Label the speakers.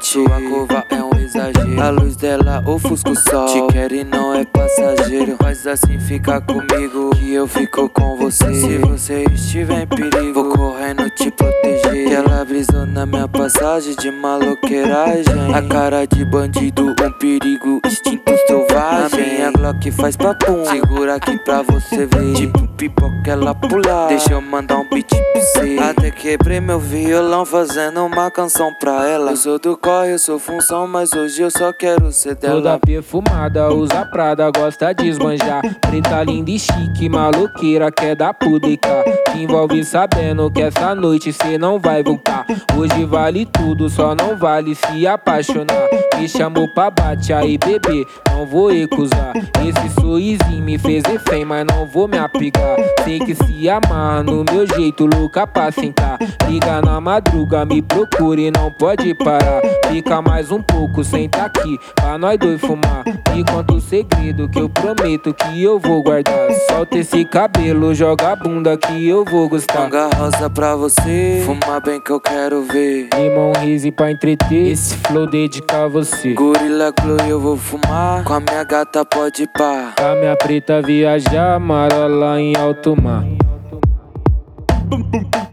Speaker 1: mente. A curva é um exagero, a luz dela ofusca o sol. Te quero e não é passageiro, mas assim fica comigo que eu fico com você. Se você estiver em perigo, vou correndo te proteger. Que ela brisou na minha passagem de maloqueiragem. A cara de bandido, um perigo, instinto selvagem. A minha Glock faz papum, segura aqui pra você ver. Tipo pipoca ela pular, deixa eu mandar um beat pra você. Até quebrei meu violão fazendo uma canção pra ela. Eu sou do corre, eu sou função, mas hoje eu só quero ser dela.
Speaker 2: Toda perfumada, usa Prada, gosta de esbanjar. Preta linda e chique, maloqueira, quer dar pudica. Te envolve sabendo que essa noite cê não vai voltar. Hoje vale tudo, só não vale se apaixonar. Me chamou pra bate aí bebê, não vou recusar. Esse sorrisinho me fez refém, mas não vou me apegar. Tem que se amar no meu jeito, louca pra sentar. Liga na madruga, me procure, não pode parar. Fica mais um pouco, senta aqui, pra nós dois fumar. Me conta o segredo que eu prometo que eu vou guardar. Solta esse cabelo, joga a bunda que eu vou gostar.
Speaker 1: Manga rosa pra você, fuma bem que eu quero ver.
Speaker 2: Limão Rise pra entreter, esse flow dedicar a você.
Speaker 1: Gorila Glow eu vou fumar, com a minha gata pode ir pá.
Speaker 2: A minha preta viajar, marola em alto mar.